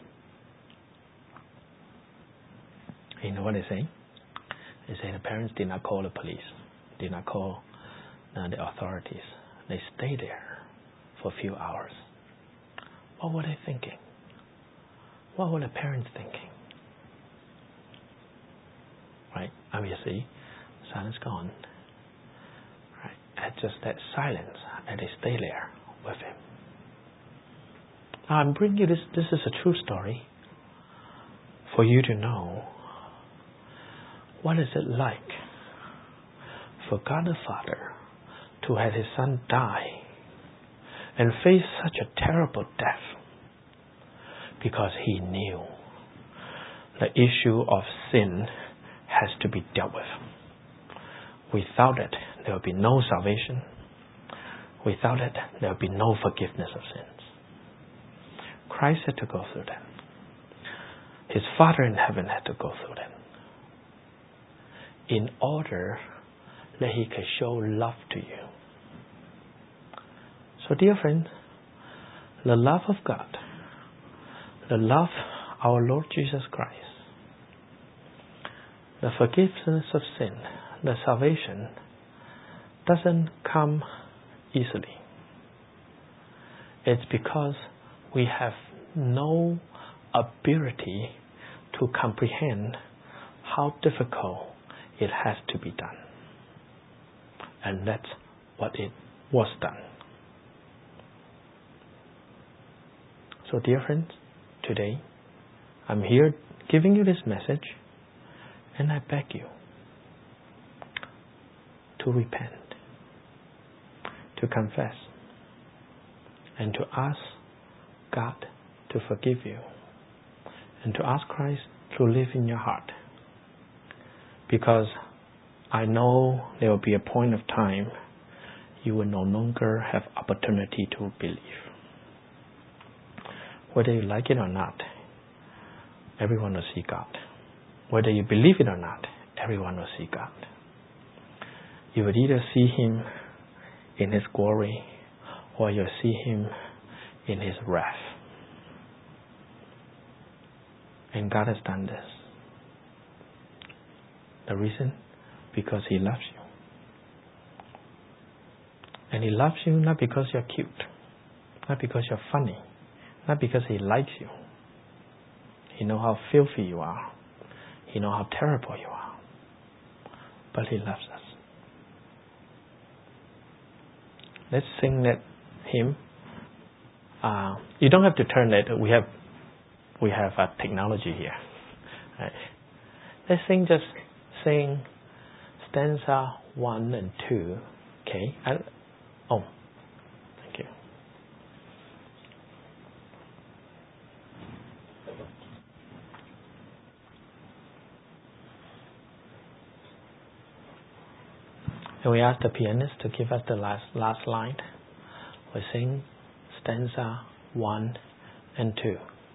You know what they say? They say the parents did not call the police, did not call the authorities. They stayed there for a few hours. What were they thinking? What were the parents thinking? Right? Obviously, the son is gone. Right? And just that silence, and they stay there with him. Now I'm bringing you this is a true story for you to know what is it like for God the Father to have his son die and face such a terrible death because he knew the issue of sin has to be dealt with. Without it, there will be no salvation. Without it, there will be no forgiveness of sins. Christ had to go through that. His Father in heaven had to go through that in order that he could show love to you. So dear friends, the love of God, the love of our Lord Jesus Christ, the forgiveness of sin, the salvation doesn't come easily. It's because we have no ability to comprehend how difficult it has to be done. And that's what it was done. So dear friends, today I'm here giving you this message, and I beg you to repent, to confess, and to ask God to forgive you, and to ask Christ to live in your heart. Because I know there will be a point of time you will no longer have opportunity to believe. Whether you like it or not, everyone will see God. Whether you believe it or not, everyone will see God. You will either see Him in His glory, or you'll see Him in His wrath. And God has done this. The reason? Because He loves you. And He loves you not because you're cute, not because you're funny, not because He likes you. He knows how filthy you are. He knows how terrible you are. But He loves us. Let's sing that hymn. You don't have to turn that. We have technology here. Right. Let's sing stanza 1 and 2. Okay. Thank you. Can we ask the pianist to give us the last line? We sing stanza 1 and 2.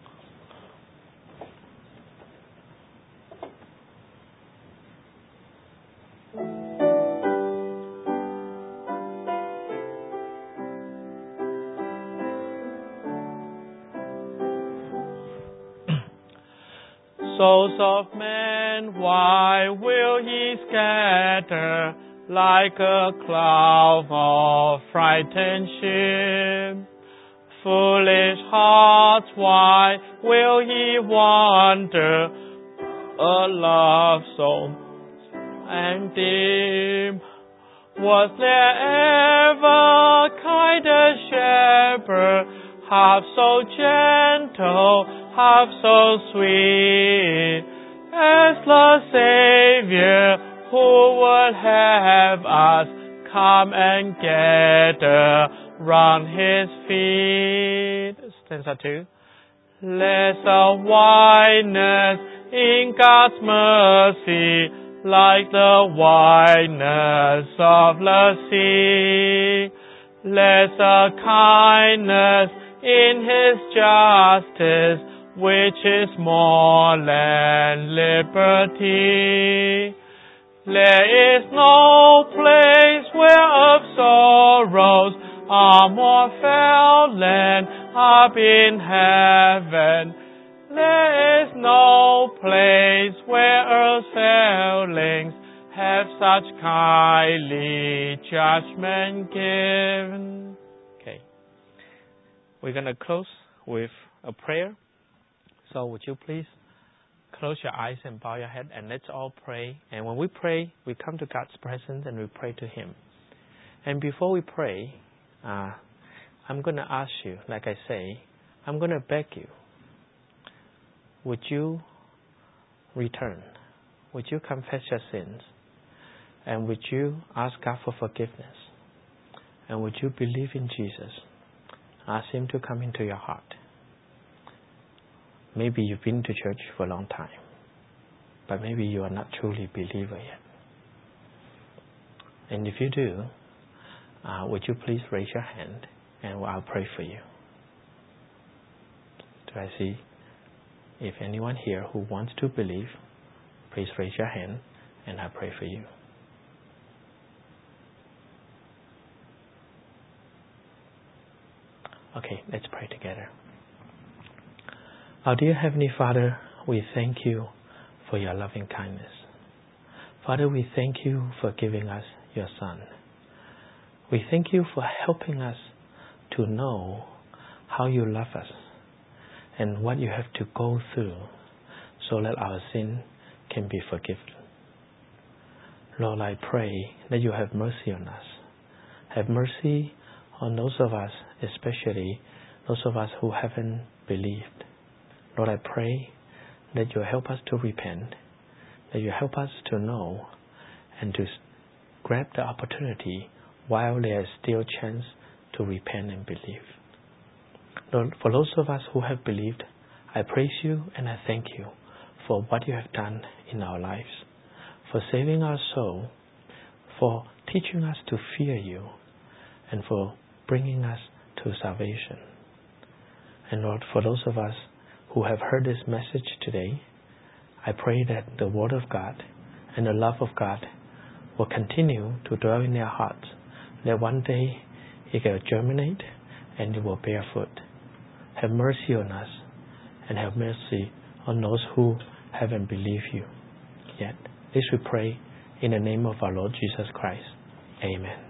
Souls of men, why will ye scatter like a cloud of frightened ship? Foolish hearts, why will ye wander, a love so and dim? Was there ever kinder shepherd, half so gentle, half so sweet, as the Savior who would have us come and gather round His feet? Stanza 2. Less of wideness in God's mercy, like the wideness of the sea. Less of kindness in His justice, which is more than liberty. There is no place where of sorrows are more felt than up in heaven. There is no place where earth's failings have such kindly judgment given. Okay. We're going to close with a prayer. So would you please close your eyes and bow your head, and let's all pray. And when we pray, we come to God's presence and we pray to Him. And before we pray, I'm going to ask you, like I say, I'm going to beg you, would you return? Would you confess your sins? And would you ask God for forgiveness? And would you believe in Jesus? Ask Him to come into your heart. Maybe you've been to church for a long time, but maybe you are not truly a believer yet. And if you do, would you please raise your hand and I'll pray for you. Do I see? If anyone here who wants to believe, please raise your hand and I'll pray for you. Okay, let's pray together. Our dear Heavenly Father, we thank you for your loving kindness. Father, we thank you for giving us your Son. We thank you for helping us to know how you love us and what you have to go through so that our sin can be forgiven. Lord, I pray that you have mercy on us. Have mercy on those of us, especially those of us who haven't believed. Lord, I pray that you help us to repent, that you help us to know and to grab the opportunity while there is still a chance to repent and believe. Lord, for those of us who have believed, I praise you and I thank you for what you have done in our lives, for saving our soul, for teaching us to fear you, and for bringing us to salvation. And Lord, for those of us who have heard this message today, I pray that the Word of God and the love of God will continue to dwell in their hearts, that one day it will germinate and it will bear fruit. Have mercy on us and have mercy on those who haven't believed you yet. This we pray in the name of our Lord Jesus Christ. Amen.